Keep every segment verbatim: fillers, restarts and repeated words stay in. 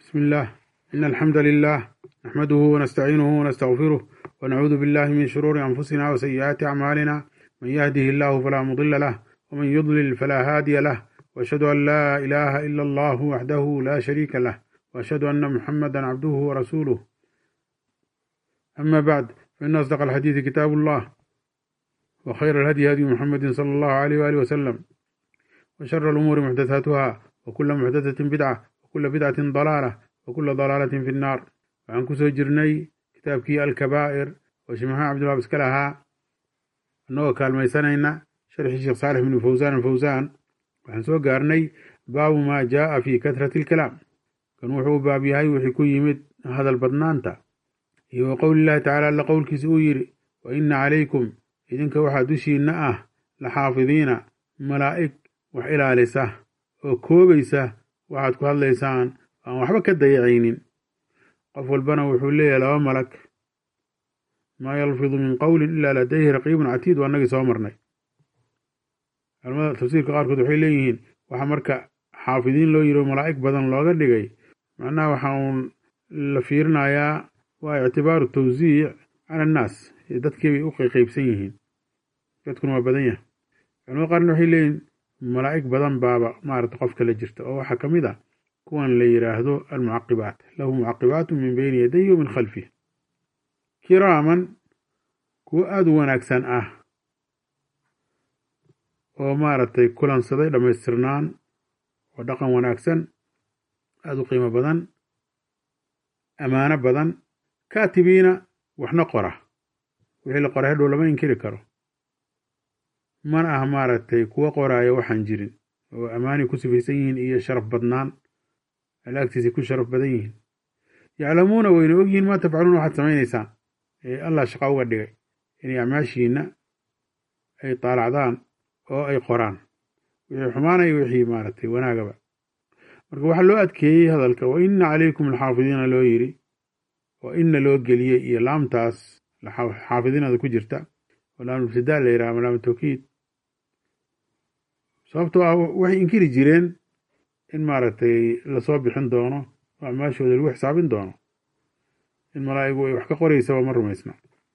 بسم الله إن الحمد لله نحمده ونستعينه ونستغفره ونعوذ بالله من شرور أنفسنا وسيئات أعمالنا من يهده الله فلا مضل له ومن يضلل فلا هادي له وأشهد أن لا إله إلا الله وحده لا شريك له وأشهد أن محمدا عبده ورسوله أما بعد فإن أصدق الحديث كتاب الله وخير الهدي هدي محمد صلى الله عليه وآله وسلم وشر الأمور محدثاتها وكل محدثة بدعة وكل بدعة ضلالة وكل ضلالة في النار. وعن كسو جرني كتابكي الكبائر وشمها عبد الله بسكلها أنه كالميسانينا شرح الشيخ صالح بن فوزان الفوزان. وعن سو قارني باب ما جاء في كثرة الكلام كان وحو بابي هاي وحكو يمد هذا البطنانتا هو قول الله تعالى لقول كسوير وإن عليكم إذنك وحدوشي نأه لحافظين ملائك وحإلى لسه وكوبيسه waxaad ku hadlaysaan aan waxba ka dayacaynin qof walbana wuxuu leeyahay laba malag ma yalfidu min qawlin illa ladayhi raqibun atid wa anagi soo marnay culimada tafsiirka qaarkood waxay leeyihiin waxa marka xaafidiin loo yiro malaa'ig badan looga dhigay macnaha waxa uu la fiirinayaa waa i'tibaaru tawziic ala annaas dadkii bay u qaybsan yihiin dadkuna waa badan yahay culimada qaarna waxay leeyihiin malaa'ig badan baaba maarta qofka la jirta oo waxa kamid ah kuwan la yiraahdo al-mu'aqibat lahu mu'aqibat min bayni yadayhi wa min khalfihi kiraman ku aad wanaagsan ah oo maartay kulansaday dhameystirnaan oo dhaqan wanaagsan aad u qiimo badan amaana badan kaatibiina waxna qora wixii la qoray hadhow lama inkiri karo man ah maaragtay kuwa qoraayo waxaan jirin oo amaani ku sifaysan yihiin iyo sharaf badnaan alaagtiisa ku sharaf badan yihiin yaclamuuna wayna ogyihiin maa tafcaluuna waxaad samaynaysaan ee allah shaqa uga dhigay inay acmaashiina ay taalacdaan oo ay qoraan wixii xumaanaya wixii maaragtay wanaagaba marka waxaa loo adkeeyey hadalka wa ina calaykum alxaafidiina loo yiri oo ina loo geliyey iyo laamtaas xaafidiinada ku jirta oo laam ibtidaa la yidhaha laam tawkiid sababtoo ah waxay inkiri jireen in maaragtay lasoo bixin doono oo acmaashooda lagu xisaabin doono in malaa'igu ay wax ka qoraysaba ma rumaysna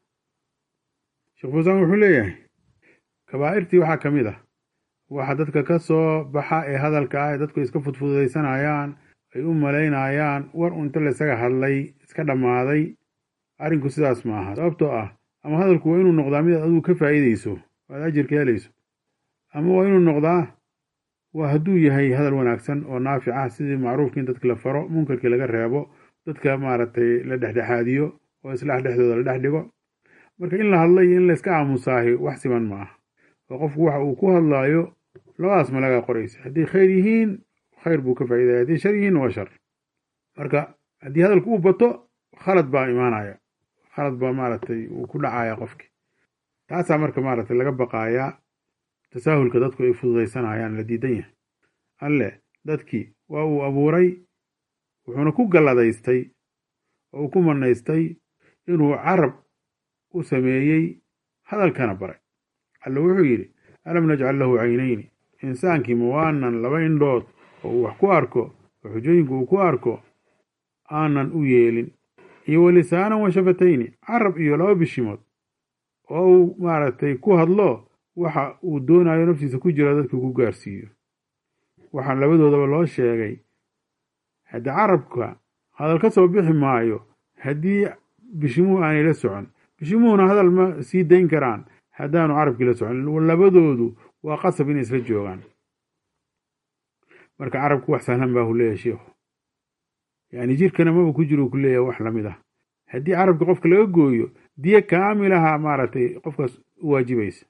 sheekh fuusaan wuxuu leeyahay kabaa'irtii waxaa ka mid ah waxa dadka ka soo baxa ee hadalka ah ee dadku iska fudfudaysanayaan ay u malaynayaan war unta laysaga hadlay iska dhammaaday arrinku sidaas ma aha sababtoo ah ama hadalku waa inuu noqdaa mid adigu ka faa'iidayso aad ajirka helayso ama waa inuu noqdaa waa hadduu yahay hadal wanaagsan oo naafic ah sidii macruufka in dadka la faro munkarkii laga reebo dadka maaragtay la dhexdhexaadiyo oo islaax dhexdooda la dhex dhigo marka in la hadlay in la iska aamusaahi wax siman ma ah oo qofku waxa uu ku hadlaayo labadaas ma laga qoraysa haddii khayr yihiin khayr buu ka faa'iidaya haddii shar yihiin waa shar marka haddii hadalku uu bato khalad baa imaanaya khalad baa maaragtay uu ku dhacaya qofki taasaa marka maaragtay laga baqaayaa tasaahulka dadku ay fududaysanayaan la diidan yahay alle dadkii waa uu abuuray wuxuuna ku galladaystay oo uu ku manaystay inuu carab u sameeyey hadalkana baray alle wuxuu yidhi alam najcal lahu caynayni insaankii ma waanan laba indhood oo uu wax ku arko oo xujooyinka uu ku arko aanan u yeelin iyo walisaanan wa shafatayni carab iyo laba bishimood oo uu maaragtay ku hadlo waxa uu doonayo naftiisa ku jira dadka ku gaarsiiyo waxaa labadoodaba loo sheegay haddii carabka hadal ka soo bixi maayo haddii bishimuhu aanay la socon bishimuhuna hadal ma sii dayn karaan haddaanu carabkii la socon labadoodu waa qasab inay isla joogaan marka carabku wax sahlan baa hu leeyahay sheekhu yani jirkana maba ku jiro ku leeyahay wax lamid ah haddii carabka qofka laga gooyo diya kaamilaha maaragtay qofkaas u waajibaysa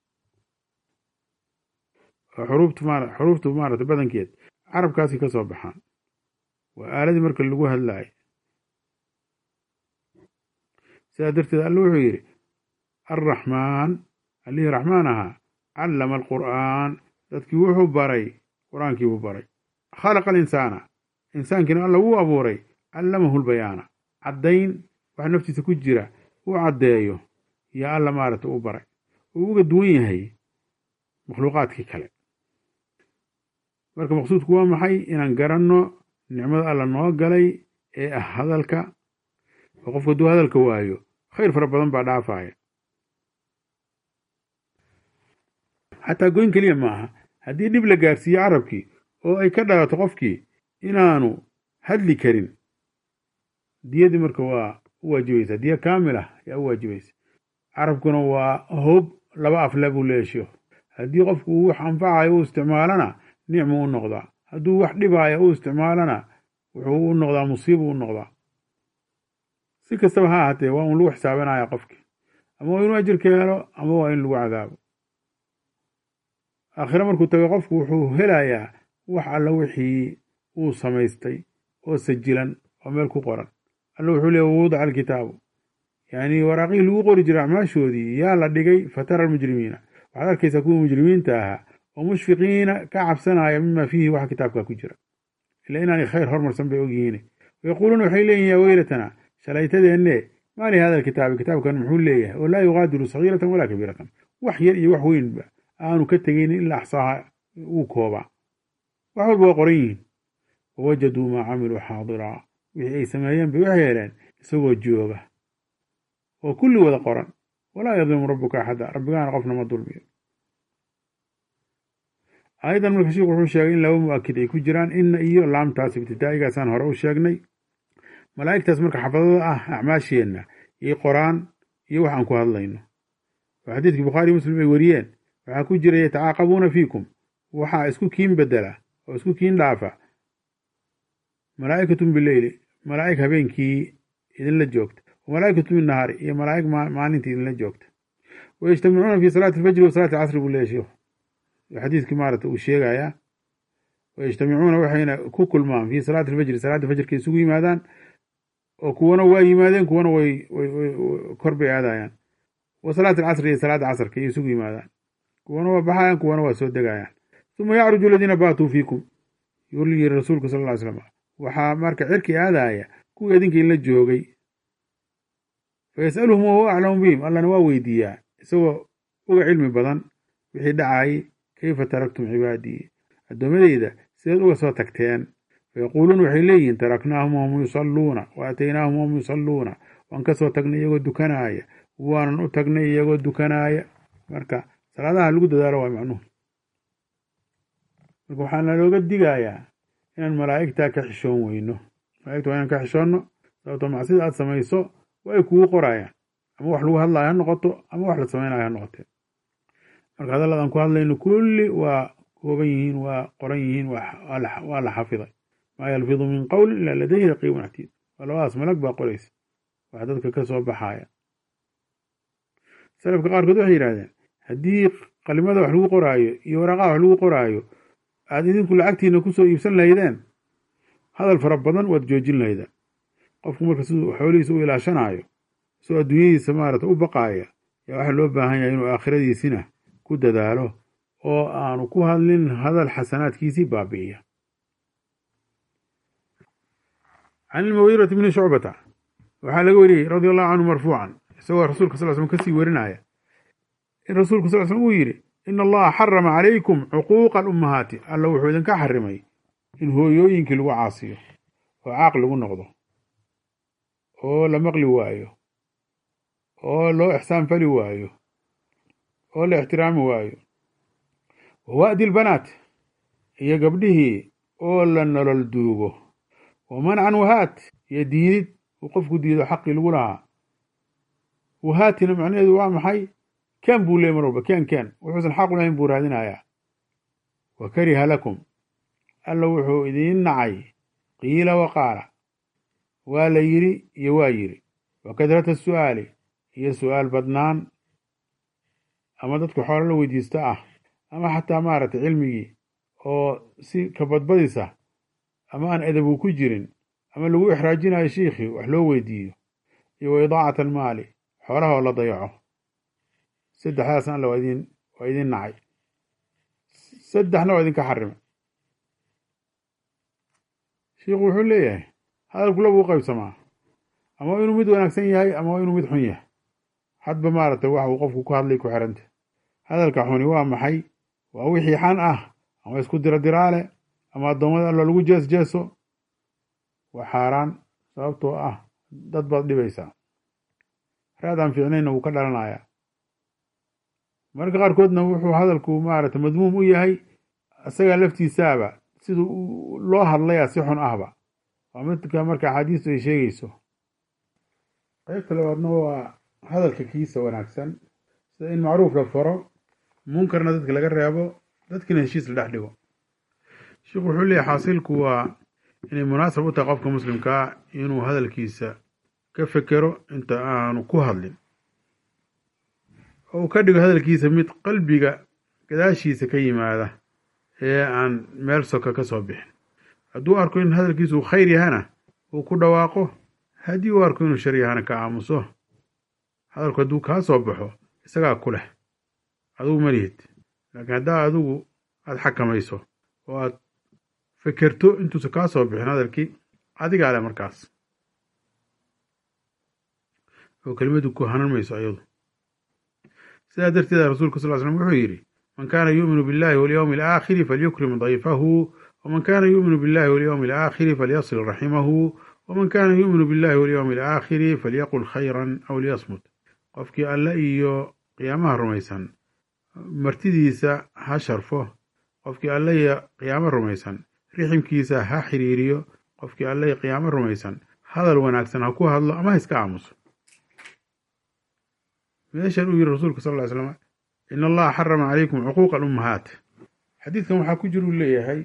xuruuftu maaragtay xuruuftu maaragtay badankeed carabkaasi ka soo baxaan waa aaladii marka lagu hadlaay sidaa darteed alle wuxuu yidhi arraxmaan allihii raxmaan ahaa callama alqur'aan dadkii wuxuu baray qur-aankii buu baray khalaqa alinsaana insaankiina alla wuu abuuray callamahu lbayaana caddayn wax naftiisa ku jira uu caddeeyo yaa alla maaragtay u baray uu uga duwan yahay makhluuqaadkii kale marka maqsuudku waa maxay inaan garanno nicmada alla noo galay ee ah hadalka oo qofku hadduu hadalka waayo khayr fara badan baa dhaafaya. xataa goyn keliya maaha, haddii dhib la gaarsiiyo carabkii oo ay ka dhalato qofkii inaanu hadli karin, diyadii marka waa u waajibaysa, diya kaamil ah ayaa u waajibaysa. carabkuna waa hoob laba afle buu leesho, haddii qofku uu wax anfacayo u isticmaalana nicmu u noqdaa, hadduu wax dhibaayo u isticmaalana wuxuu u noqdaa musiibu u noqdaa. si kastaba ha ahaatee waa un lagu xisaabanaya qofkii, ama waa inuu ajir ka helo ama waa in lagu cadaabo. aakhire markuu tago qofku wuxuu helayaa wax alla wixii uu samaystay oo sajilan oo meel ku qoran. alla wuxuu leeya wawadaca alkitaabu, yani waraaqihii lagu qori jiray acmaashoodii yaa la dhigay. fatara almujrimiina, waxaad arkaysaa kuwii mujrimiinta ahaa oo mushfiqiina ka cabsanaya mima fiihi waxa kitaabka ku jira, ila inaanay khayr hormarsan bay ogyihiin. wayaquuluuna waxay leeyihin yaa weylatana, shalaytadeenne maa li hada alkitaabi, kitaabkan muxuu leeyahay oo laa yugaadiru sagiiratan walaa kabiiratan, wax yar iyo wax weynba aanu ka tegaynin ilaa axsaaha uu koobaa. wax walba waa qoran yihiin. wawajaduu maa camiluu xaadiraa, wixii ay sameeyeen bay waxay heleen isagoo jooga oo kulli wada qoran. walaa yadlimu rabbuka axada, rabbigaana qofna ma dulmiyo. aayadan marka sheikhu wuxuu sheegay in laba mu'akid ay ku jiraan, inna iyo laamtaas ibtidaa'igaasaan hore u sheegnay. malaa'igtaas marka xafadada ah acmaasheenna iyo qoraan iyo wax aan ku hadlayno. oo xadiidkii bukhaari muslim ay wariyeen waxaa ku jira yatacaaqabuuna fiikum, waxaa isku kiin bedela oo isku kiin dhaafa malaa'ikatun bileyli, malaa'ig habeenkii idinla joogta, wamalaa'ikatu binnahaari, iyo malaa'ig maalintii idinla joogta. wayajtamicuuna fii salaati alfajri wa salaati alcasri buu leeya sheikhu, xadiiskii maarata uu sheegayaa. wayajtamicuuna waxayna ku kulmaan fii salaati alfajri, salaadda fajrka isugu yimaadaan, oo kuwana waa yimaadeen, kuwana way kor bay aadayaan. wa salaati alcasri, iyo salaadda casrka iyo isugu yimaadaan, kuwana waa baxayaan, kuwana waa soo degayaan. uma yacruju aladiina baatuu fiikum, yuu yiri rasuulku sal lla ly slam, waxaa marka cirki aadaya kuwii idinka inla joogay. fayas'aluhum wahuwa aclamu bihim, allana waa weydiiyaa isagoo uga cilmi badan wixii dhacayay. kayfa taraktum cibaadii, addoommadayda sidaad uga soo tagteen. fayaquuluuna waxay leeyihiin taraknaahum wahum yusalluuna wa aataynaahum wahum yusalluuna, waan ka soo tagnay iyagoo dukanaaya, waanan u tagnay iyagoo dukanaaya. marka salaadaha lagu dadaalo waa macnuhu. marka waxaana looga digayaa inaan malaa'igtaa ka xishoon weyno. malaa'igta waa inaan ka xishoonno, sababtoo macsida aad samayso waa ay kugu qorayaan, ama wax lagu hadlaayo ha noqoto ama wax la samaynayo ha noqotee. marka hadalladan ku hadlayno kulli waa kooban yihiin, waa qoran yihiin, waa la xafiday. maa yalfidu min qowlin ilaa ladayhi raqiibun catiid, waa labadaas malag baa qoraysa wax dadka ka soo baxaya. salafka qaarkood waxay yidhahdeen haddii qalimada wax lagu qoraayo iyo waraaqaha wax lagu qoraayo aad idinku lacagtiina kusoo iibsan lahaydeen, hadal fara badan waad joojin lahaydeen. qofku marka siduu xoolihiisa u ilaashanaayo, isagoo adduunyadiisa maarata u baqaaya, yaa waxaa loo baahan yahay inuu aakhiradiisina ku dadaalo oo aanu ku hadlin hadal xasanaadkiisii baabi'iya. can ilmugiirati bni shucbata waxaa laga wariyey radia allahu canhu marfuucan, isagoo rasuulka sal slm kasii warinaya, in rasuulku sal slm uu yidhi ina allaha xarama calaykum cuquuqa alummahaati, alla wuxuu idinka xarimay in hooyooyinkii lagu caasiyo oo caaq lagu noqdo, oo la maqli waayo, oo loo ixsaan fali waayo, oo la ixtiraami waayo. wawa'di lbanaat, iyo gabdhihii oo la nolol duugo. wamancan wahaat, iyo diidid uu qofku diido xaqii lagu lahaa. wahaatina macnaheedu waa maxay? keen buu leey mar walba, keen keen wuxuusan xaq u lahayn buu raadinayaa. wa kariha lakum, alla wuxuu idiin nacay qiila waqaala, waa la yidhi iyo waa yidhi. wa kadrata su'aali, iyo su'aal badnaan, ama dadka xoolo la weydiisto ah, ama xataa maaragtay cilmigii oo si kabadbadisa ama aan adabu ku jirin, ama lagu ixraajinayo shiikhii wax loo weydiiyo. iyo wa idaacata almaali, xoolaha oo la dayaco. saddexdaasna alla waa idin waa idin nacay, saddexna waa idinka xarimay. shiikhu wuxuu leeyahay hadalku laba u qaybsamaa, ama waa inuu mid wanaagsan yahay ama waa inuu mid xun yahay. hadba maaragtay wax uu qofku ku hadlay ku xiranta. hadalka xuni waa maxay? waa wixii xan ah, ama isku dira diraale, ama addoommada allo lagu jees jeeso, waa xaaraan sababtoo ah dad baad dhibaysaa raadaan fiicnayna wuu ka dhalanayaa marka qaarkoodna wuxuu hadalku maaragtay madmuum u yahay isagaa laftiisaaba siduu loo hadlayaa si xun ahba waa midka marka axaadiistu ay sheegayso qaybta labaadna waa hadalka kiisa wanaagsan sida in macruuf la faro munkarna dadka laga reebo dadkina heshiis la dhex dhigo sheikhu wuxuu leeyahay xaasilku waa inay munaasab u tahay qofka muslimkaa inuu hadalkiisa ka fekero inta aanu ku hadlin oo uu ka dhigo hadalkiisa mid qalbiga gadaashiisa ka yimaada ee aan meel soka ka soo bixin hadduu arko in hadalkiisu uu khayr yahana uu ku dhawaaqo haddii uu arko inuu shar yahana ka aamuso hadalku hadduu kaa soo baxo isagaa ku leh adugu ma lihid laakiin haddaa adigu aada xakamayso oo aad fekerto intuusan kaa soo bixin hadalkii adigaa leh markaas oo kelimadu ku hanan mayso ayadu sidaa darteeda rasuulku sal l slam wuxuu yidhi man kaana yuuminu billahi walyowmi alaakhiri falyukrim dayfahu waman kaana yuuminu billahi walyowmi alaakhiri falyasil raximahu waman kaana yuuminu billahi walyowmi alaakhiri falyaqul khayran aw liyasmut qofkii alle iyo qiyaamaha rumaysan martidiisa ha sharfo qofkii alle iyo qiyaamo rumaysan riximkiisa ha xiriiriyo qofkii alle iyo qiyaamo rumaysan hadal wanaagsan ha ku hadlo ama ha iska aamuso meeshan uu yihi rasuulku sal ll ly slam in allaha xarama calaykum cuquuqa alummahaat xadiidkan waxaa ku jira uu leeyahay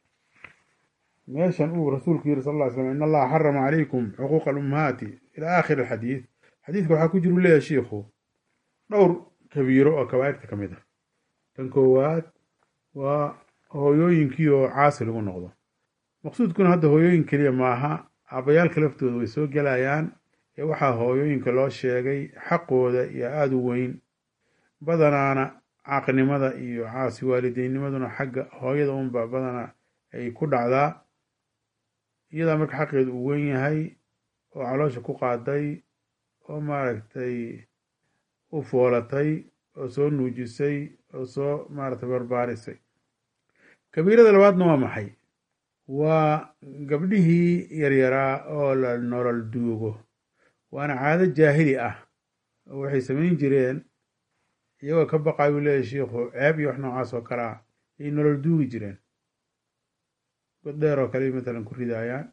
meeshan uu rasuulku yihi sal ll ly slam in allaha xarama calaykum cuquuqa alummahaati ila aakhiri alxadiid xadiidka waxaa ku jira uu leeyahay shiikhu dhowr kabiiro oo kabaa'irta ka mid ah tan koowaad waa hooyooyinkii oo caasi lagu noqdo maqsuudkuna hadda hooyooyin keliya maaha aabbayaalka laftooda way soo gelayaan ee waxaa hooyooyinka loo sheegay xaqooda iyo aada u weyn badanaana caaqnimada iyo caasi waalideynnimaduna xagga hooyada unba badana ay ku dhacdaa iyadaa marka xaqeedu uu weyn yahay oo caloosha ku qaaday oo maaragtay u foolatay oo soo nuujisay oo soo maaragtay barbaarisay kabiirada labaadna waa maxay waa gabdhihii yaryaraa oo la nolol duugo waana caado jaahili ah oo waxay samayn jireen iyagoo ka baqay uu leeyahy shiikhu ceeb iyo wax noocaas oo kale ah ayay nolol duugi jireen god dheer oo kale matalan ku ridaayaan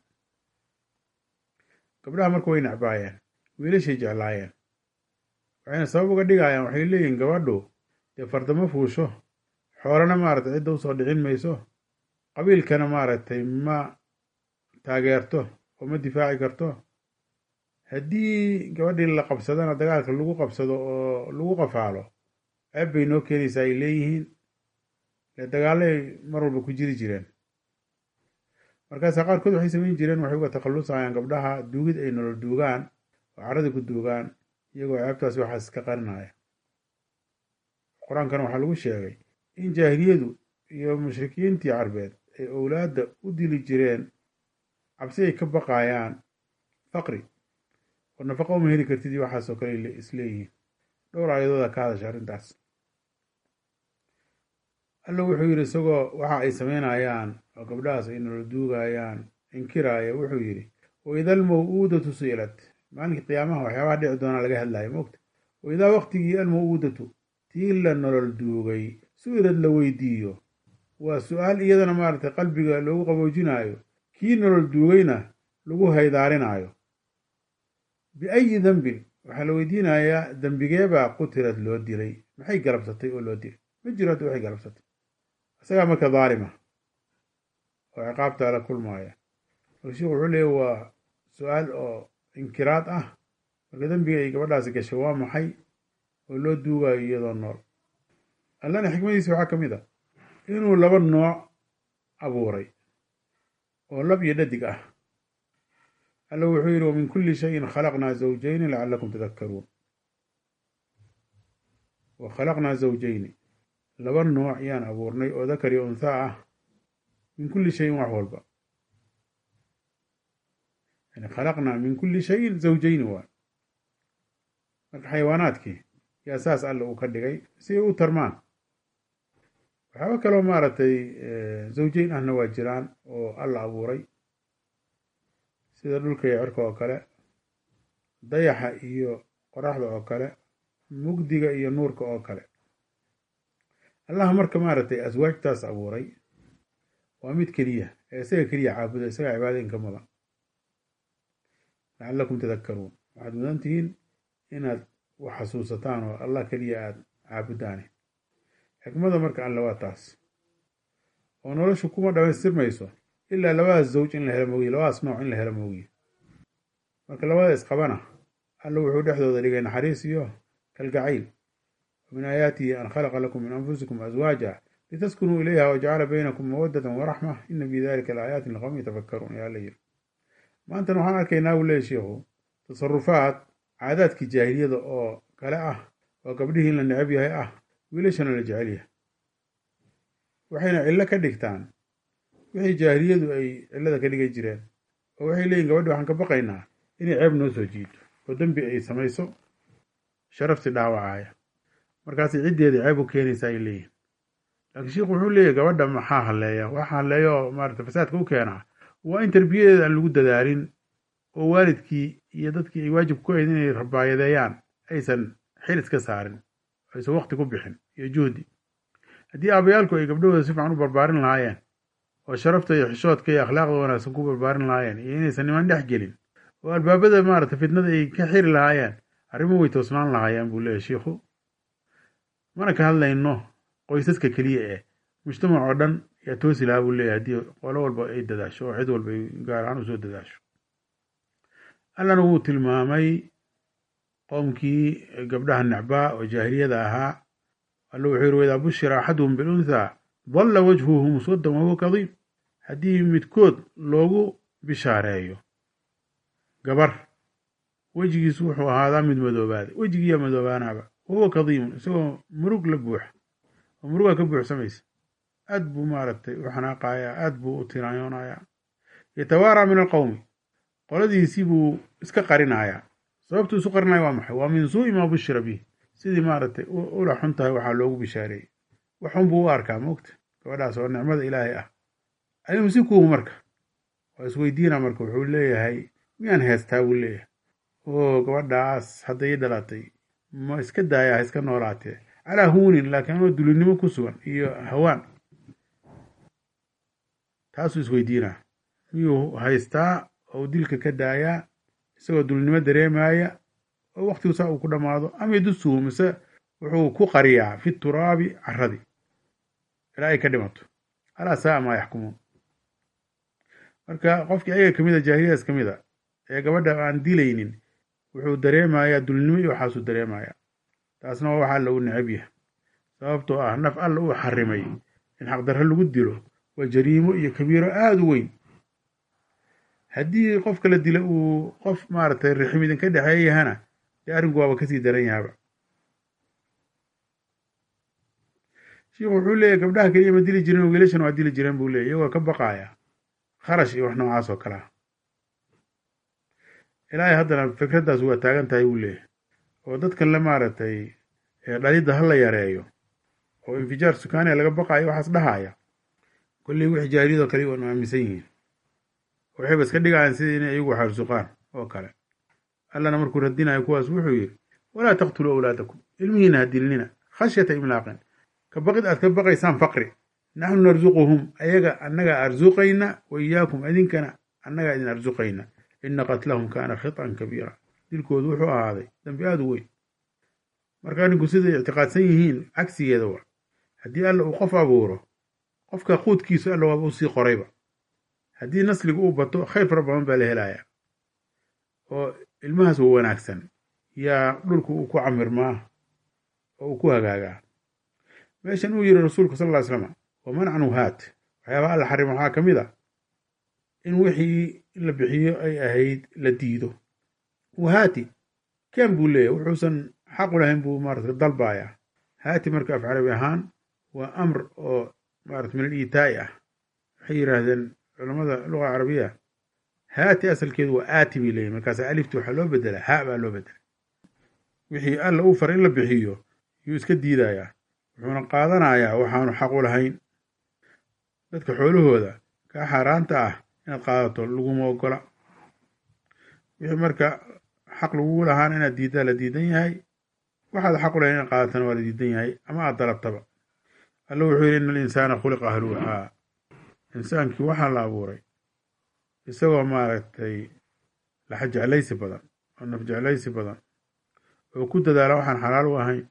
gabdhaha marka way nacbaayeen wiilashay jeclaayeen waxayna sabab uga dhigayaan waxay leeyihin gabadhu dee fardamo fuusho xoolana maaragtay cidda usoo dhicin mayso qabiilkana maaragtay ma taageerto oo ma difaaci karto haddii gabadhii la qabsadana dagaalka lagu qabsado oo lagu qafaalo ceeb bay noo keenaysaa ay leeyihiin le dagaalay mar walba ku jiri jireen markaasaa qaarkood waxay samayn jireen waxay uga takhallusayaan gabdhaha duugid ay nolol duugaan oo carada ku duugaan iyagoo ceebtaasi waxaas ka qarinaya qur-aankana waxaa lagu sheegay in jaahiliyadu iyo mushrikiintii carbeed ay owlaadda u dili jireen cabsi ay ka baqayaan faqri oo nafaqa uma heli kartid iyo waxaasoo kale isleeyihiin dhowr aayadooda ka hadasha arrintaas alla wuxuu yidhi isagoo waxa ay samaynayaan oo gabdhahaas ay nolol duugayaan inkiraaya wuxuu yidhi waida almaw'uudatu su'ilat maalinkii qiyaamaha waxyaabaha dhici doonaa laga hadlaya moogta waidaa waqtigii almaw'uudatu tii la nolol duugay su-ilad la weydiiyo waa su-aal iyadana maaragtay qalbiga loogu qaboojinaayo kii nolol duugayna lagu haydaarinaayo biayi dembin waxaa la weydiinayaa dembigeebaa qutilad loo dilay maxay galabsatay oo loo dilay ma jiro hadda waxay galabsatay isagaa marka daalima oo ciqaabtaa la kulmaaya marka sheikhu wuxuu leeya waa su-aal oo inkiraad ah marka dembiga ay gabadhaasi gashay waa maxay oo loo duugayo iyadoo nool allana xikmadiisa waxaa ka mid a inuu laba nooc abuuray oo lab iyo dhadig ah alla wuxuu yidhi wamin kulli shayin khalaqnaa zawjayni lacallakum tadakkaruun wa khalaqnaa zawjayni laba nooc yaan abuurnay oo dakar iyo unthaa ah min kulli shayin wax walba yani khalaqnaa min kulli shayin zawjayni waa marka xayawaanaadkii yaa saas alla uu ka dhigay si ay u tarmaan waxyaaba kaloo maaragtay zawjayn ahna waa jiraan oo alla abuuray sida dhulka iyo cirka oo kale, dayaxa iyo qoraxda oo kale, mugdiga iyo nuurka oo kale. allah marka maaragtay aswaajtaas abuuray waa mid keliya ee isaga keliya caabuda, isaga cibaado inka mudan. lacallakum tadakkaruun, waxaad mudan tihiin inaad wax xasuusataan oo allah keliya aad caabudaane. xikmada marka alle waa taas, oo noloshu kuma dhamaystirmayso ilaa labadaas zawj in la helo moogiye, labadaas nooc in la helo moogiye. marka labada isqabana alle wuxuu dhexdooda dhigay naxariis iyo kalgacayl. ومن آياته أن خلق لكم من أنفسكم أزواجا لتسكنوا إليها وجعل بينكم مودة ورحمة إن في ذلك لآيات لقوم يتفكرون. يا ليل ما أنت نحن أركيناه ولا شيء تصرفات عادات كجاهلية أو كلاء وقبله لن نعبيها أه وليش أنا لجعليها وحين إلا كدكتان وحي جاهلية أي إلا كدك جيران وحي لين قبل وحن كبقينا إني عيب نوسو جيد ودنبي أي سميسو شرفت دعوة عاية markaas ciddeedii ceeb u keenaysa ay leeyihin. laakiin sheikhu wuxuu leeyahy gabadha maxaa halleeya, waxa halleeya oo maarata fasaadka u keenaa waa in tarbiyadeeda aan lagu dadaalin oo waalidkii iyo dadkii ay waajib ku ahayd inay rabaayadeeyaan aysan xil iska saarin, aysan waqti ku bixin iyo juhdi. haddii aabayaalku ay gabdhahooda si fiican u barbaarin lahaayeen oo sharafta iyo xishoodka iyo akhlaaqda wanaagsan ku barbaarin lahaayeen iyo inaysan niman dhex gelin oo albaabada maarata fitnada ay ka xiri lahaayeen, arrimo way toosnaan lahaayeen buu leeyahy sheikhu. mana ka hadlayno qoysaska keliya ee mujtamac oo dhan yaa toosi lahaa buu leeyahay haddii qolo walba ay dadaasho oo cid walba ay gaar ahaan usoo dadaasho. allana wuu tilmaamay qowmkii gabdhaha necbaa oo jaahiliyada ahaa. alla wuxuu yidhi waidaa bushira axaduhum bilunthaa dalla wajhuhu muswaddan wahuwa kadiim. haddii midkood loogu bishaareeyo gabar, wejigiisu wuxuu ahaadaa mid madoobaaday, wejigiiyaa madoobaanaaba, wahuwa kadiimun, isagoo murug la buuxa oo murugaa ka buuxsamaysa. aad buu maaragtay u xanaaqayaa, aad buu u tiraayoonayaa. yatawaaraa min alqowmi, qoladiisii buu iska qarinayaa. sababtuu isu qarinaya waa maxay? waa min suu'i maa bushira bih, sidii maaragtay ula xun tahay waxaa loogu bishaareeyey. waxun buu u arkaa moogta gabadhaas oo nicmada ilaahay ah. ayumsikuhu marka waa isweydiina marka wuxuu leeyahay miyaan heestaa buu leeyahay oo gabadhaas hadday i dhalatay ma iska daayaa ha iska noolaatee calaa huunin, laakiin anoo dulinimo ku sugan iyo hawaan. taasuu isweydiinaa, miyuu haystaa oo dilka ka daayaa isagoo dulinimo dareemaya oo waqtigu saa uu ku dhammaado, ama yadusuhu mise wuxuu ku qariyaa fi turaabi carradii ilaa ay ka dhimato. alaa saa maa yaxkumuun. marka qofkii ayaga kamid a jaahiliyadaas kamid a ee gabadha aan dilaynin wuxuu dareemayaa dulinimo iyo waxaasuu dareemayaa. taasna waa waxa alla u necab yahay, sababtoo ah naf alla uu xarimay in xaqdarro lagu dilo waa jariimo iyo kabiiro aada u weyn. haddii qofka la dila uu qof maaragtay rixim idinka dhexeeyahana dee arrinku waaba kasii daran yahaba. sheikhu wuxuu leeyahy gabdhaha keliya ma dili jirin oo wiilashana waa dili jireen buu leeyay, iyagoo ka baqaaya kharash iyo wax noocaas oo kale ah. ilaahay haddana fikraddaas waa taagan tahay buu leeyahay oo dadkan la maaragtay dhalidda ha la yareeyo oo infijaar sukaaniya laga baqaayo waxaas dhahaya. kolley wixii jaahiliyadoo kale wan aaminsan yihiin, waxayba iska dhigayaan sidii inay iyagu xarsuqaan oo kale. allana markuu radinayo kuwaas wuxuu yidhi walaa taqtuluu awlaadakum, ilmihiina ha dilnina khashyata imlaaqin, ka baqid aad ka baqaysaan faqri. naxnu narsuquhum, ayaga annagaa arsuqayna, wa iyaakum idinkana annagaa idin arsuqayna. ina qatlahum kaana khiطan kabiira, dilkoodu wuxuu ahaaday dambi aada u weyn. marka arrinku siday ictiqaadsan yihiin cagsigeeda wa. haddii alla uu qof abuuro, qofka quudkiisu alla waaba usii qorayba. haddii nasligu uu bato khayr fara badan baa la helayaa oo ilmahaas wa wanaagsan yaa dhulku uu ku camirmaa oo uu ku hagaagaa. meeshan uu yidhi rasuulku sal ll ly slam wamancan wahaat, waxyaabaha alla xarim waxaa ka mid a in wixii la bixiyo ay ahayd la diido. wahaati ken buu leeyahy, wuxuusan xaq u lahayn buu maarata dalbaaya. haati marka af carabi ahaan waa amr oo maarata min aliitaa'i ah. waxay yidhaahdeen culamada luga carabiya haati asalkeedu waa aati bay leeyihin, markaasa alifti waxaa loo bedelaa haa baa loo bedelay. wixii alla uu far in la bixiyo yuu iska diidayaa, wuxuuna qaadanayaa waxaanu xaq u lahayn. dadka xoolahooda kaa xaaraanta ah inaad qaadato laguma ogola. wixii marka xaq lagugu lahaana inaad diiddaa la diidan yahay, waxaad xaq u lahayn inaad qaadatana waa la diidan yahay ama aad dalabtaba. alla wuxuu yidhi ina alinsaana khuliqa haluucaa, insaankii waxaa la abuuray isagoo maaragtay laxa jeclaysi badan oo naf jeclaysi badan oo ku dadaala waxaan xalaal u ahayn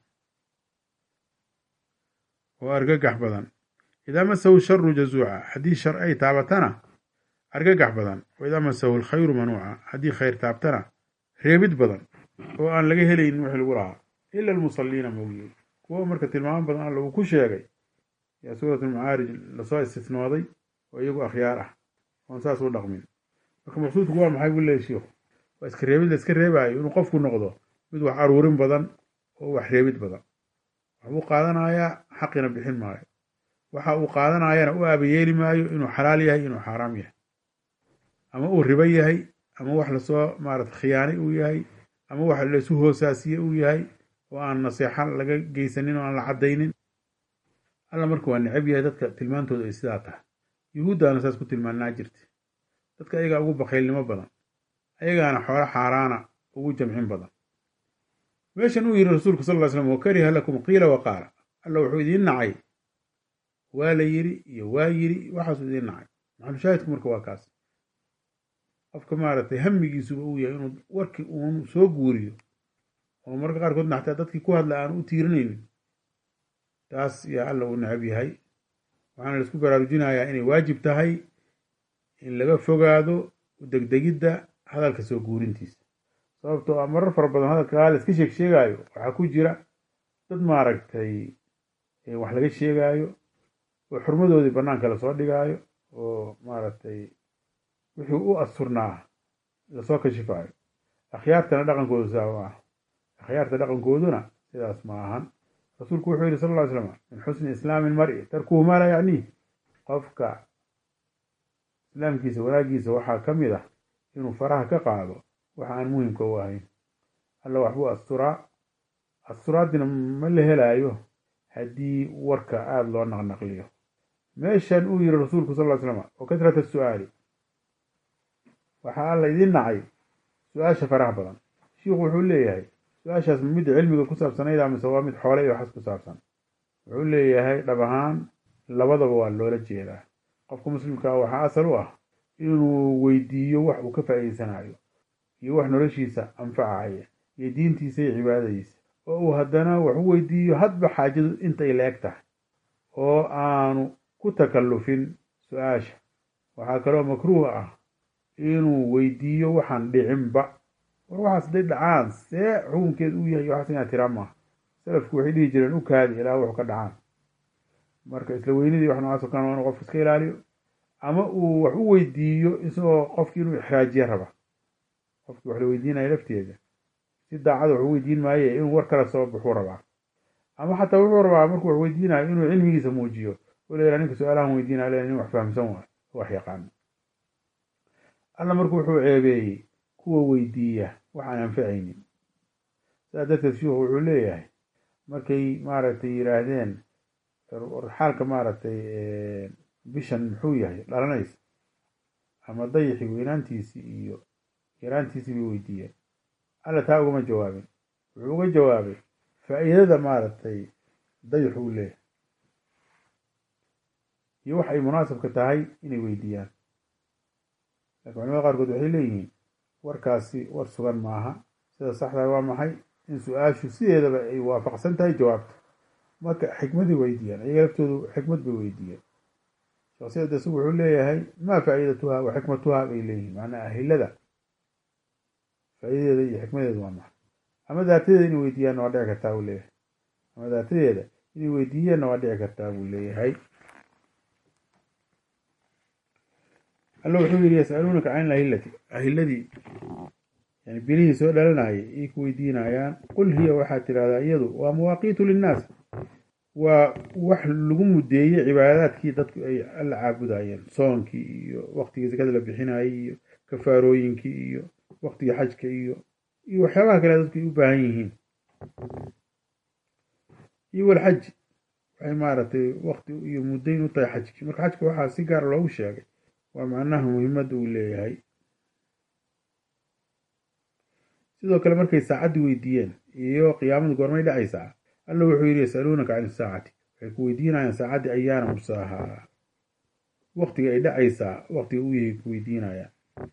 oo argagax badan. idaa masahu sharu jazuuca, haddii shar ay taabatana argagax badan. wa idaa masahu alkhayru manuuca, haddii khayr taabtana reebid badan oo aan laga helaynin wixii lagu lahaa. ila almusalliina moogiye, kuwo marka tilmaamo badan alla uu ku sheegay yaa suuratulmacaarij lasoo istisnooday oo iyagu akhyaar ah oon saas u dhaqmin. marka maqsuudku waa maxay buu leeyahy shiikhu? waa iska reebid la iska reebaayo inuu qofku noqdo mid wax aruurin badan oo wax reebid badan. waxbuu qaadanayaa, xaqina bixin maayo. waxa uu qaadanayana u aabayeeli maayo inuu xalaal yahay inuu xaaraam yahay, ama uu ribo yahay, ama wax lasoo maarata khiyaanay uu yahay, ama wax laysu hoosaasiye uu yahay oo aan naseexa laga geysanin oo aan la caddaynin. alla marka waa necab yahay dadka tilmaantooda ay sidaa tahay. yuhuuddaana saas ku tilmaanaa jirta. dadka ayagaa ugu bakaylnimo badan, ayagaana xoolo xaaraana ugu jamcin badan. meeshan uu yidhi rasuulku sal ll ly slam wakariha lakum qiila waqaala, alla wuxuu idiin nacay waa la yidhi iyo waa yidhi, waxaasuu idiin nacay. maxalushaahidku marka waa kaas. qofka maaragtay hamigiisuba uu yahay inuu warkii uun soo guuriyo oo marka qaarkoodna xataa dadkii ku hadla aan u tiirinaynin, taas yaa alla uu necab yahay. waxaana laisku baraarujinayaa inay waajib tahay in laga fogaado degdegidda hadalka soo guurintiisa, sababtoo ah marar fara badan hadalkaa la iska sheeg sheegaayo waxaa ku jira dad maaragtay wax laga sheegaayo oo xurmadoodii bannaanka lasoo dhigaayo oo maaragtay wixii u asturnaa lasoo kashifaayo. akhyaartana dhaqankoodu sidaa u ah. akhyaarta dhaqankooduna sidaas ma ahan. rasuulku wuxuu yidhi sal ll ly slam min xusni islaami ilmar'i tarkuhu maa laa yacniih, qofka islaamkiisa wanaagiisa waxaa ka mid ah inuu faraha ka qaado waxa aan muhimka u ahayn. alla waxbuu asturaa, asturaadina ma la helaayo haddii warka aada loo naqnaqliyo. meeshan uu yidhi rasuulku sal ll ly slam wa kasrata su'aali, waxaa alla idiin nacay su-aasha faraha badan. shiikhu wuxuu leeyahay su-aashaas ma mid cilmiga ku saabsanayd mise waa mid xoole iyo waxas ku saabsan? wuxuu leeyahay dhab ahaan labadaba waa loola jeedaa. qofka muslimka ah waxaa asal u ah inuu weydiiyo wax uu ka faa'iideysanayo iyo wax noloshiisa anfacaya iyo diintiisa iyo cibaadadiisa, oo uu haddana wax u weydiiyo hadba xaajadu intay la-eg tahay oo aanu ku takallufin su-aasha. waxaa kaloo makruuh ah inuu weydiiyo waxaan dhicinba. war waxaas hadday dhacaan see xukunkeed uu yahay waxaas inaad tiraa maaha. salafku waxay dhihi jireen u kaadi ilaa wuxu ka dhacaan. marka isla weynidii wax noocaas oo kale waa inuu qofka iska ilaaliyo, ama uu wax u weydiiyo isagoo qofkii inuu ixraajiye raba. qofkii wax la weydiinaya lafteeda si daacada wax u weydiin maaye inuu war kala soo baxuu rabaa, ama xataa wuxuu rabaa markuu wax weydiinayo inuu cilmigiisa muujiyo oo la yidhaha ninka su-aalahan weydiinaya le nin wax fahamsan waayo wax yaqaano. alla marka wuxuu ceebeeyey kuwa weydiiya waxaan anfacaynin. sidaa darteed shiikhu wuxuu leeyahay markay maaragtay yidhaahdeen xaalka maaragtay bishan muxuu yahay dhalanaysa, ama dayixii weynaantiisii iyo yaraantiisii bay weydiiyeen. alla taa ugama jawaabin. wuxuu uga jawaabay faa'iidada maaragtay dayixu u leeyahay iyo wax ay munaasabka tahay inay weydiiyaan. laakiin culamada qaarkood waxay leeyihiin warkaasi war sugan maaha. sida saxdaa waa maxay? in su-aashu sideedaba ay waafaqsan tahay jawaabta. marka xikmaday weydiiyaan, ayaga laftoodu xikmad bay weydiiyeen. shaksiyadda isagu wuxuu leeyahay maa faa'iidatuha wa xikmatuha bay leeyihiin. macnaa ahilada faa'iidadeeda iyo xikmadeeda waa maxay? ama daatadeeda inay weydiiyaanna waa dhici kartaa buu leeyahay. ama daatadeeda inay weydiiyaanna waa dhici kartaa buu leeyahay. alla wuxuu yidhi yasaluunaka can ahillati, ahiladii yani bilihii soo dhalanayay iyay ku weydiinayaan. qul hiya waxaad tidhahdaa iyadu waa mawaaqiitu linnaas, waa wax lagu mudeeyey cibaadaadkii dadku ay alla caabudayeen. soonkii iyo waqtigii sakada la bixinayay iyo kafaarooyinkii iyo waqtigii xajka iyo iyo waxyaabaha kale dadku ay u baahan yihiin. iyo walxaji waxay maaragtay waqti iyo muddayn u tahay xajki. marka xajka waxaa si gaara loogu sheegay waa macnaha muhiimadda uu leeyahay. sidoo kale markay saacaddii weydiiyeen iyo qiyaamadu goormay dhacaysaa, alla wuxuu yidhi yasaluunaka can isaacati, waxay ku weydiinayaan saacaddii ayaana mursaahaa, waqtiga ay dhacaysaa waqtiga u yahay ku weydiinayaan.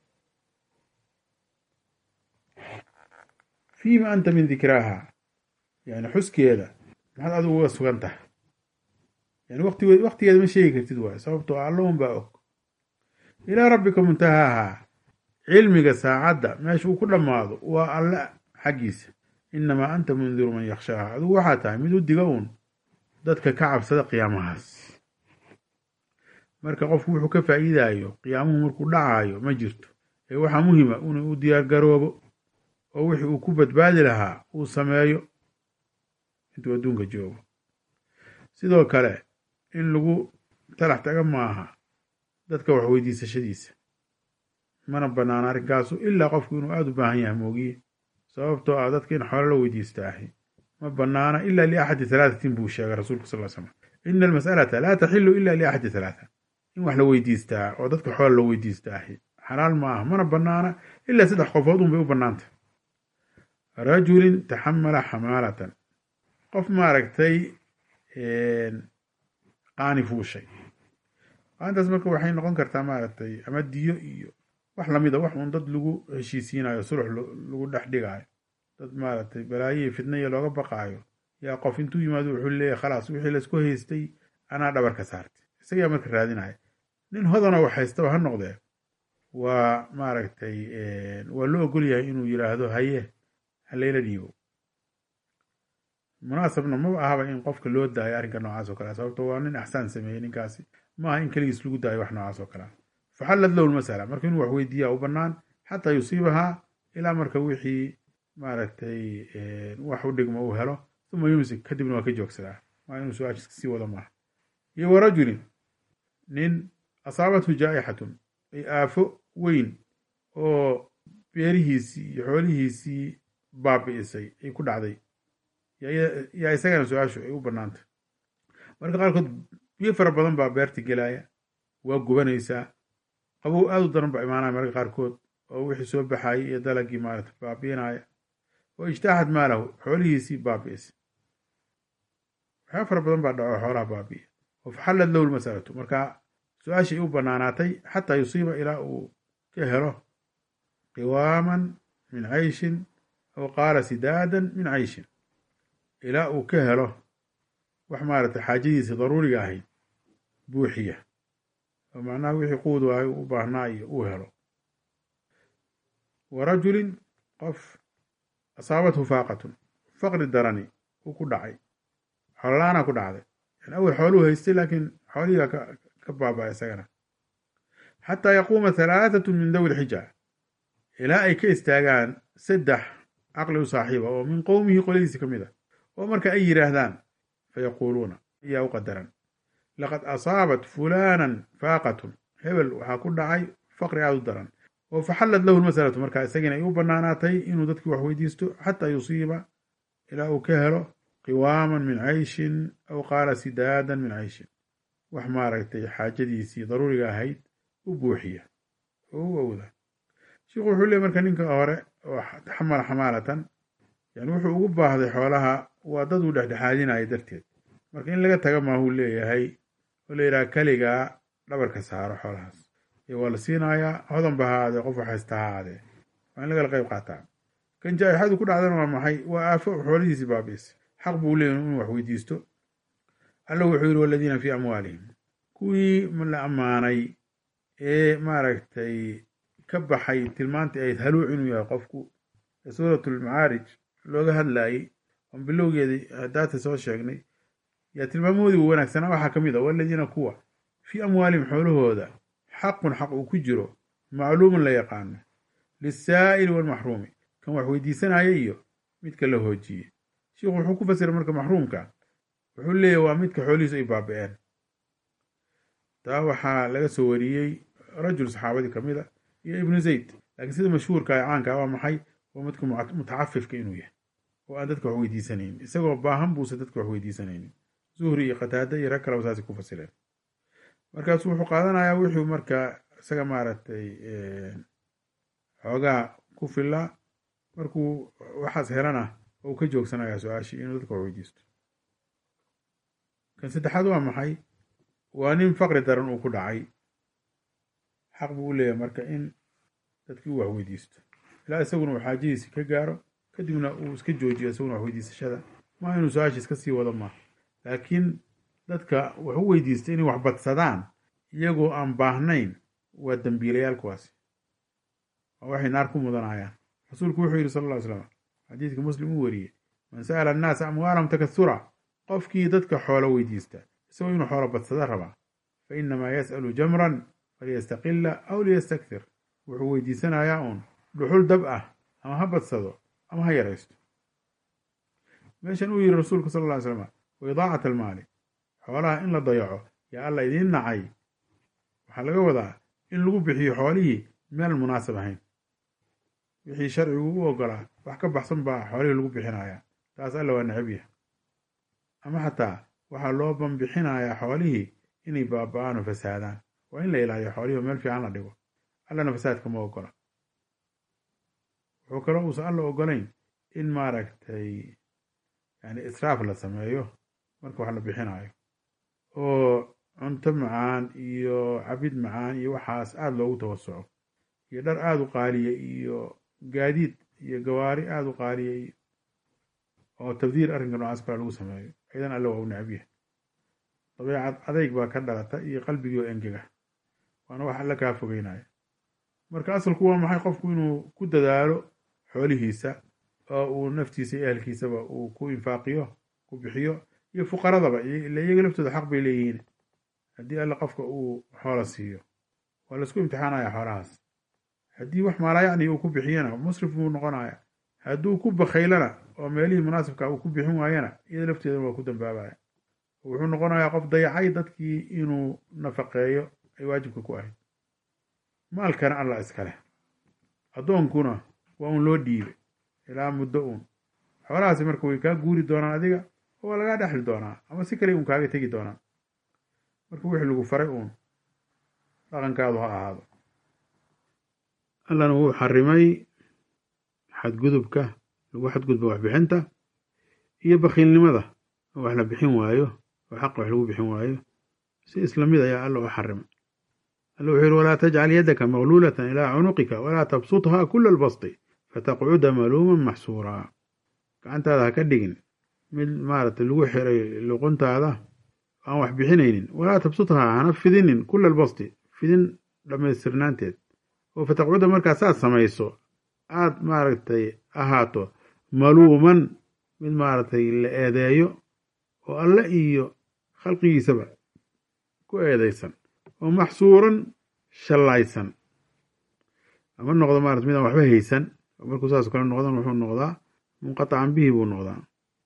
fiima anta min dikraaha, yani xuskeeda maxaad adigu uga sugan tahay, yani waqti waqtigeeda ma sheegi kartid waay, sababtoo alla un baa og. ilaa rabbika muntahaaha, cilmiga saacadda meesha uu ku dhammaado waa alle xaggiisa. inamaa anta mundiru man yakshaaha, adigu waxaa tahay mid u diga uun dadka ka cabsada qiyaamahaas. marka qofku wuxuu ka faa'iidaayo qiyaamuhu markuu dhacaayo ma jirto, ee waxaa muhima inuu u diyaar garoobo oo wixii uu ku badbaadi lahaa uu sameeyo intuu adduunka joogo. sidoo kale in lagu talax taga maaha dadka wax weydiisashadiisa, mana banaana arrinkaasu ilaa qofku inuu aada u baahan yahay moogiye, sababtoo ah dadka in xoolo la weydiista ahi ma banaana ila liaxadi halaatatin buu sheegay rasuulku sal slam. ina almas'alata laa taxilu ila liaxadi halaata, in wax la weydiistaa oo dadka xoolo la weydiista ahi xalaal ma ah, mana banaana ilaa saddex qofood un bay u banaanta. rajulin taxamala xamaalatan, qof maaragtay qaani fuushay. qaantaas marka waxay noqon kartaa maaragtay ama diyo iyo wax lamida, wax uun dad lagu heshiisiinayo, sulux lagu dhex dhigaayo, dad maaragtay balaayihi fitnaya looga baqaayo, yaa qof intuu yimaado wuxuu leeyahy khalaas wixii laisku haystay anaa dhabar ka saartay, isagaa marka raadinaya. nin hodanoo wax haystaba ha noqdee waa maaragtay waa loo ogol yahay inuu yidhaahdo haye halayla dhiibo. munaasabna ma ahaba in qofka loo daayo arrinka noocaas oo kale, sababto waa nin axsaan sameeyey ninkaasi, maaha in keligiis lagu daayo wax noocaas oo kale. faxallad lahu lmasala, marka inuu wax weydiiyaa u banaan xataa yusiibahaa, ilaa marka wixii maaragtay wax u dhigmo uu helo, uma yumsik, kadibna waa ka joogsadaa, waa inuu su-aashiska sii wado maaha. iyo warajulin nin asaabathu jaa'ixatun, ay aafo weyn oo beerihiisii iyo xoolihiisii baabi'isay ay ku dhacday, yaa isagana su-aashu ay u banaantay. marka qaarkood biyo fara badan baa beerta gelaya, waa gubanaysaa, qabow aada u daran baa imaanaya marka qaarkood, oo wixii soo baxayay iyo dalagii maarata baabi'inaya. oo ijtaaxad maalahu, xoolihiisii baabi'isay, waxyaa fara badan baa dhaco xoolaha baabi'iya. oo faxallad lahu lmasalatu, marka su-aashii u banaanaatay xataa yusiiba, ilaa uu ka helo qiwaaman min cayshin aw qaala sidaadan min cayshin, ilaa uu ka helo wax maaragtay xaajadiisa daruuriga ahayd buuxiya, oo macnaha wixii quudu ahay u baahnaa iyo uu helo. wa rajulin qof asaabathu faaqatun, faqri darani uu ku dhacay, xoololaana ku dhacday, yani awel xooluu haystay laakiin xoolihiigaa ka ka baaba isagana. xataa yaquuma halaathatu min dawi lxija, ilaa ay ka istaagaan saddex caqli u saaxiiba oo min qowmihi qoladiisi ka mid a, oo marka ay yidhaahdaan fayaquuluuna, ayaa u qadaran, laqad asaabat fulaanan faaqatun, hebel waxaa ku dhacay faqri aada u daran. oo faxallad lahu lmasalatu, markaa isagiina ay u banaanaatay inuu dadkii wax weydiisto xataa yusiiba, ilaa uu ka helo qiwaaman min cayshin aw qaala sidaadan min cayshin, wax maaragtay xaajadiisii daruuriga ahayd u buuxiya oo u awda. sheikhu wuxuu leey marka ninka hore oo taxamala xamaalatan, yani wuxuu ugu baahday xoolaha waa dad uu dhexdhexaadinaya darteed, marka in laga taga maahuu leeyahay oo la yidhaha keligaa dhabarka saaro xoolahaas, iyo waa la siinayaa, hodan ba ha aadee, qof wax haysta ha aadee, waa in lagala qayb qaataa. kan jaa'ixadu ku dhacdana waa maxay? waa aafo xoolihiisii baabi'isay, xaq buu leeyahy inuu wax weydiisto. alla wuxuu yidhi waladiina fii amwaalihim, kuwii la ammaanay ee maaragtay ka baxay tilmaantii ayd haluuc inuu yahay qofku, ee suuratulmacaarij looga hadlaayey oon bilowgeedii hadaata soo sheegnay, yaa tilmaamoodii wanaagsanaa waxaa ka mid a waladiina kuwa fii amwaalihim xoolahooda xaqun xaq uu ku jiro, macluumun la yaqaano, lisaa'ili walmaxruumi, kan wax weydiisanaya iyo midka la hoojiyey. sheikhu wuxuu ku fasiray marka maxruumka, wuxuu leeyahy waa midka xoolihiisu ay baabi'een. taa waxaa laga soo wariyey rajul saxaabadii ka mid a iyo ibnu zayd, laakiin sida mashhuurka ee caanka waa maxay? waa midka mutacafifka inuu yahay oo aan dadka wax weydiisanaynin, isagoo baahan buusan dadka wax weydiisanaynin. zuhri iyo qataada iyo rag kaleba saasay ku fasireen. markaasu wuxuu qaadanayaa wuxuu marka isaga maaragtay xoogaa ku filaa markuu waxaas helana uu ka joogsanayaa su-aashii inuu dadka wax weydiisto. kan saddexaad waa maxay? waa nin faqri daran uu ku dhacay, xaq buu u leeyahay marka in dadkii uu wax weydiisto ilaa isaguna uu xaajadiisi ka gaaro, kadibna uu iska joojiyo isaguna wax weydiisashada. maa inuu su-aashii iska sii wado maaha, laakiin dadka wax u weydiista inay wax badsadaan iyagoo aan baahnayn waa dambiilayaal kuwaasi, waa waxay naar ku mudanayaan. rasuulku wuxuu yidhi sal alla ly slam, xadiidka muslim uu wariyey, man sa'ala annaasa amwaalahum takasura, qofkii dadka xoolo weydiista isagoo inuu xoolo badsada rabaa, fa inamaa yas'alu jamran faliyastaqila aw liyastakthir, wuxuu weydiisanayaa uun dhuxul dab ah, ama ha badsado ama ha yaraysto. meeshan uu yidhi rasuulku sal alla ly slam, wa idaacat almaali, xoolaha in la dayaco yaa alla idiin nacay, waxaa laga wadaa in lagu bixiyo xoolihii meel munaasab ahayn. wixii sharcigu u ogolaa wax ka baxsan baa xoolihii lagu bixinayaa, taas alla waa necab yahay. ama xataa waxaa loo banbixinayaa xoolihii inay baaba-aan oo fasaadaan. waa in la ilaaliyo xoolihii oo meel fiican la dhigo, allana fasaadka ma ogola. wuxuu kaloo uusan alla ogolayn in maaragtay yani israaf la sameeyo marka wax la bixinayo, oo cunto macaan iyo cabid macaan iyo waxaas aada loogu tawasuco, iyo dhar aada u qaaliya iyo gaadiid iyo gawaari aada u qaaliya, oo tabdiir arrinka noocaas kala lagu sameeyo, idan alle waa u necab yahay. dabeecad adeyg baa ka dhalata iyo qalbigii oo engega, waana wax alla kaa fogeynaya. marka asalku waa maxay? qofku inuu ku dadaalo xoolihiisa oo uu naftiisa iyo ehelkiisaba uu ku infaaqiyo, ku bixiyo, iyo fuqaradaba ila iyaga laftooda xaq bay leeyihiin. haddii alle qofka uu xoolo siiyo waa laisku imtixaanaya xoolahaas. haddii wax maala yacni uu ku bixiyana musrif buu noqonaya, hadduu ku bakhaylana oo meelihii munaasibka uu ku bixin waayana iyada lafteeda waa ku dambaabaya, wuxuu noqonayaa qof dayacay dadkii inuu nafaqeeyo ay waajibka ku ahayd. maalkana alla iskaleh, addoonkuna waa un loo dhiibay ilaa muddo uun. xoolahaasi marka way kaa guuri doonaan adiga, oo waa lagaa dhexli doonaa, ama si kale un kaaga tegi doonaan. marka wixii lagu faray uun dhaqankaadu ha ahaado. allana wuu xarimay xadgudubka, lagu xadgudbo waxbixinta iyo bakiilnimada, oo wax la bixin waayo oo xaq wax lagu bixin waayo. si isla mid ayaa alla u xarimay. alla wuxuu yihi walaa tajcal yadaka magluulatan ilaa cunuqika walaa tabsuthaa kula albasti fataqcuda maluuman maxsuuraa. gacantaada ha ka dhigin mid maaragtay lagu xiray luquntaada aan wax bixinaynin, walaa tabsuthaa hana fidinin kula albasti, fidin dhammaystirnaanteed, oo fataqcuda markaa saad samayso aad maaragtay ahaato maluuman mid maaragtay la eedeeyo oo alle iyo khalqigiisaba ku eedaysan, oo maxsuuran shallaysan, ama noqdo maarata midaan waxba haysan. markuu saas kale noqdan wuxuu noqdaa munqatacan bihi buu noqdaa.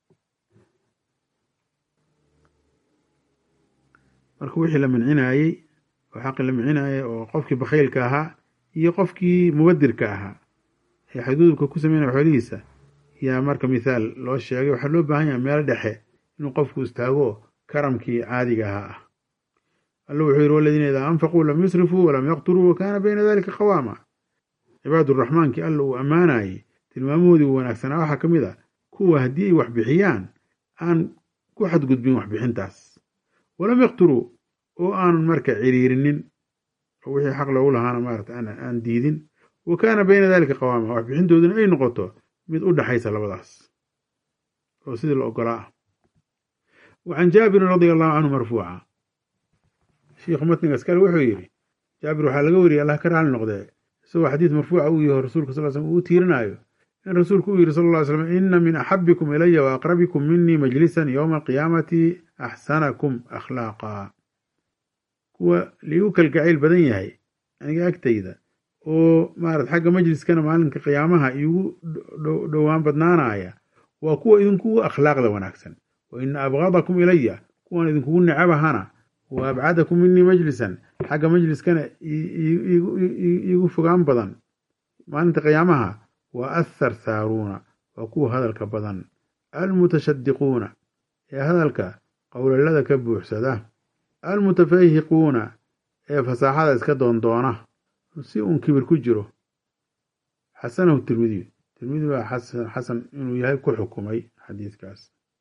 marka wixii la mincinayey oo xaqii la mincinayay oo qofkii bakhaylka ahaa iyo qofkii mubadirka ahaa ee xadgudubka ku sameynaya xoolihiisa yaa marka mithaal loo sheegay. waxaa loo baahan yahay meel dhexe inuu qofku istaago karamkii caadiga ahaa ah. alla wuxuu yihi waladiina idaa anfaquu lam yusrifuu walam yaqturuu wakaana bayna dalika qawaama. cibaaduraxmaankii alla uu ammaanayey tilmaamahoodii u wanaagsanaa waxaa ka mid a kuwa haddii ay wax bixiyaan aan ku xadgudbin waxbixintaas, walam yaqturuu oo aan marka ciriirinin oo wixii xaq loogu lahaana maarata aan diidin, wa kaana bayna dalika qawaama, waxbixintooduna ay noqoto mid u dhaxaysa labadaas oo sidii la ogolaa ah. wa can jaabirin radia allahu canhu marfuuca, shiikhu matniga iskale wuxuu yidhi jaabir waxaa laga wariyay allah ka raali noqdee isagoo xadiis marfuuca uu yaho rasuulka sal slam uu tiirinayo in rasuulku uu yidhi sal lla ly slam ina min axabikum ilaya wa aqrabikum minii majlisan yowma alqiyaamati axsanakum akhlaaqa. kuwa liigu kalgacayl badan yahay aniga agtayda oo maarata xagga majliskana maalinka qiyaamaha iigu dhowaan badnaanaya waa kuwa idinkugu akhlaaqda wanaagsan. wa ina abgadakum ilaya, kuwan idinkugu necabahana wa abcadakum minii majlisan, xagga majliskana iigu fogaan badan maalinta qiyaamaha wa athar thaaruuna, waa kuwa hadalka badan, almutashadiquuna ee hadalka qowlalada ka buuxsada, almutafayhiquuna ee fasaaxada iska doondoona si uun kibir ku jiro. xasanahu tirmidiyu, tirmidi baa xasan xasan inuu yahay ku xukumay xadiidkaas.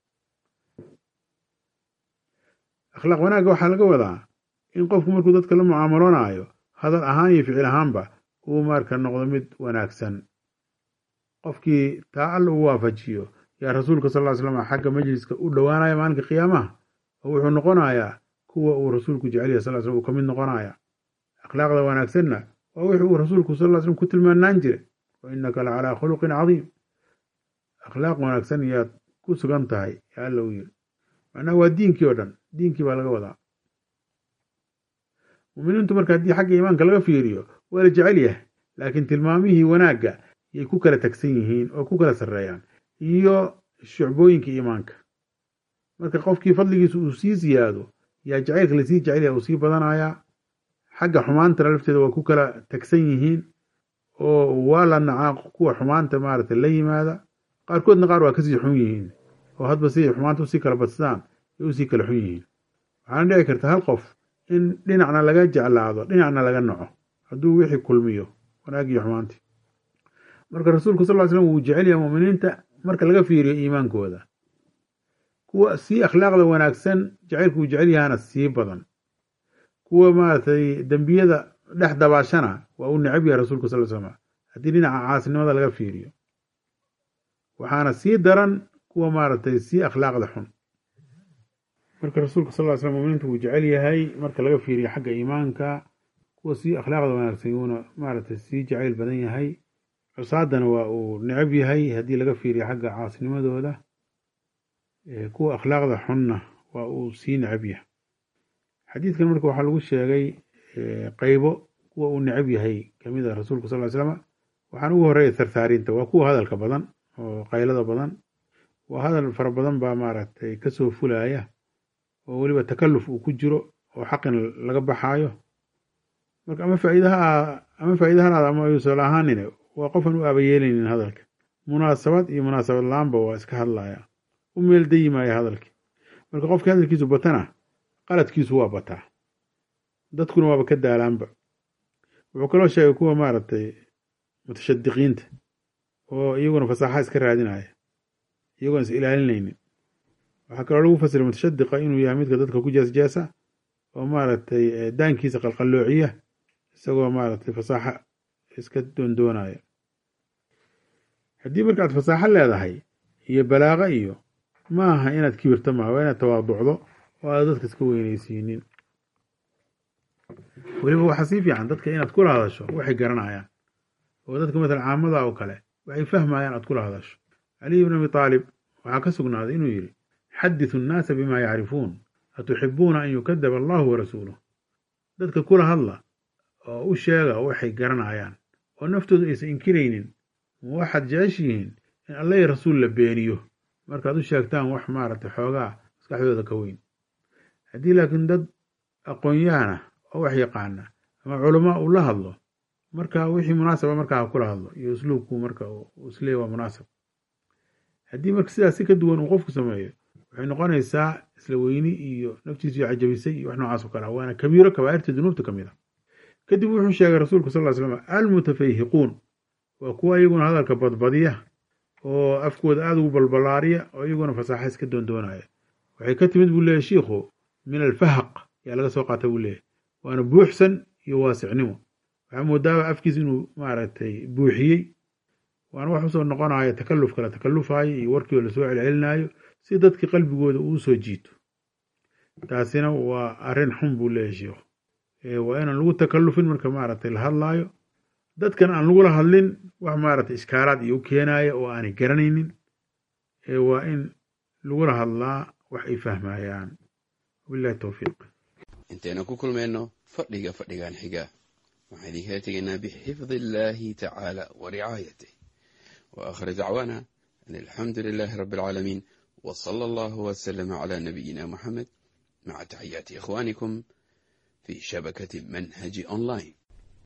akhlaaq wanaagga waxaa laga wadaa in qofku markuu dadka la mucaamaloonayo hadal ahaan iyo ficil ahaanba uu marka noqdo mid wanaagsan. qofkii taa alla uu waafajiyo yaa rasuulka sal ll slam xagga majliska u dhowaanaya maalinka qiyaamaha oo wuxuu noqonayaa kuwa uu rasuulku jecel yahay sal slam uu ka mid noqonaya. akhlaaqda wanaagsanna waa wixii uu rasuulku sal slam ku tilmaanaan jiray, wa innaka la calaa khuluqin cadiim. akhlaaq wanaagsan yaad ku sugan tahay yaa alla u yiri, macnaha waa diinkii oo dhan, diinkii baa laga wadaa. muminiintu marka haddii xagga iimaanka laga fiiriyo waa la jecel yahay, laakiin tilmaamihii wanaagga yay ku kala tagsan yihiin oo ku kala sarreeyaan iyo shucbooyinka iimaanka. marka qofkii fadligiisa uu sii siyaado yaa jacaylka lasii jecel yahay uu sii badanayaa. xagga xumaantana lafteeda waa ku kala tagsan yihiin oo waa la nacaa kuwa xumaanta maaragtay la yimaada. qaarkoodna qaar waa kasii xun yihiin oo hadba siday xumaanta usii kala badsadaan ay usii kala xun yihiin. waxaana dhici karta hal qof in dhinacna laga jeclaado dhinacna laga naco hadduu wixii kulmiyo wanaag iyo xumaantii. marka rasuulku sal ll slam wuu jecel yahay muminiinta marka laga fiiriyo iimaankooda. kuwa sii akhlaaqda wanaagsan jacaylku uu jecel yahana sii badan. kuwa maaragtay dembiyada dhex dabaashana waa uu necab yahay rasuulku sal slam haddii dhinaca caasinimada laga fiiriyo. waxaana sii daran kuwa maaragtay sii akhlaaqda xun. marka rasuulka sal ll slam muminiinta wuu jecel yahay marka laga fiiriyo xagga iimaanka. kuwa sii akhlaaqda wanaagsan yuuna maaragtay sii jacayl badan yahay. cusaadana waa uu necab yahay haddii laga fiiriyo xagga caasinimadooda. kuwa akhlaaqda xunna waa uu sii necab yahay. xadiidkan marka waxaa lagu sheegay qaybo kuwa uu necab yahay kamid a rasuulka sal ly slam. waxaan ugu horeeya sarsaariinta, waa kuwa hadalka badan oo qaylada badan. waa hadal fara badan baa maaragtay kasoo fulaya oo weliba takalluf uu ku jiro oo xaqin laga baxaayo. marka ama faaiidaha ama faa'iidahanaada ama ayuusan ahaanine waa qofan u aabayeelaynin hadalka. munaasabad iyo munaasabad laanba waa iska hadlaya, u meel dayimaya hadalki. marka qofkii hadalkiisu batana qaladkiisu waa bataa, dadkuna waaba ka daalaanba. wuxuu kaloo sheegay kuwa maaragtay mutashadiqiinta oo iyaguna fasaaxa iska raadinaya iyagoon is ilaalinaynin. waxaa kaloo lagu fasiray mutashadiqa inuu yahay midka dadka ku jeesjeesa oo maaragtay daankiisa qalqalloociya isagoo maaragtay fasaaxa iska doondoonaya. haddii marka aad fasaaxo leedahay iyo balaaqa iyo ma aha inaad kibirto maaha, waa inaad tawaaducdo oo aad dadka iska weynaysiinin. weliba waxaa sii fiican dadka inaad kula hadasho waxay garanayaan, oo dadka matala caamada oo kale waxay fahmayaan aad kula hadasho. caliy ibn abi aalib waxaa ka sugnaaday inuu yidhi xadithu nnaasa bima yacrifuun atuxibuuna an yukadaba allahu warasuuluh. dadka kula hadla oo u sheega waxay garanayaan oo naftoodu aysan inkiraynin. ma waxaad jeceshihiin in alla iyo rasuul la beeniyo markaad u sheegtaan wax maaragtay xoogaa maskaxdooda ka weyn. haddii laakiin dad aqoon-yahana oo wax yaqaana ama culamaa uu la hadlo, marka wixii munaasaba markaa kula hadlo iyo usluubku marka uu isleeyahy waa munaasab. haddii marka sidaas si ka duwan uu qofku sameeyo waxay noqonaysaa isla weyni iyo naftiisu cajabisay iyo wax noocaas oo kale, waana kabiiro kabaa'irta dunuubta ka mid a. kadib wuxuu sheegay rasuulku sal ly slam almutafayhiquun waa kuwa iyaguna hadalka badbadiya oo afkooda aada ugu balbalaariya oo iyaguna fasaaxa iska doondoonaya. waxay ka timid buu leeyahy shiikhu min alfahaq yaa laga soo qaata buu leeyahy, waana buuxsan iyo waasicnimo. waxaa moodaaba afkiis inuu maaragtay buuxiyey, waana wax usoo noqonaya takalluf kala takallufayo iyo warkii oo lasoo celcelinaayo si dadkii qalbigooda uu soo jiito. taasina waa arrin xun buu leeyahy shiikhu. waa inaan lagu takallufin marka maaragtay la hadlaayo, dadkan aan lagula hadlin wax maaragtay ishkaalaad iyo u keenaya oo aanay garanaynin. waa in lagula hadlaa wax ay fahmayaan. wabillahi tawfiiq. intayna ku kulmayno fadhiga fadhigan xiga waxaan idinkaga tegaynaa bixifdi illaahi tacaala wa ricaayatih wa aakhir dacwaana an alxamdu lilaahi rabbi alcaalamiin wa sala allahu wasalama calaa nabiyina muxamed maca taxiyaati ikhwaanikum fi shabakati manhaji online.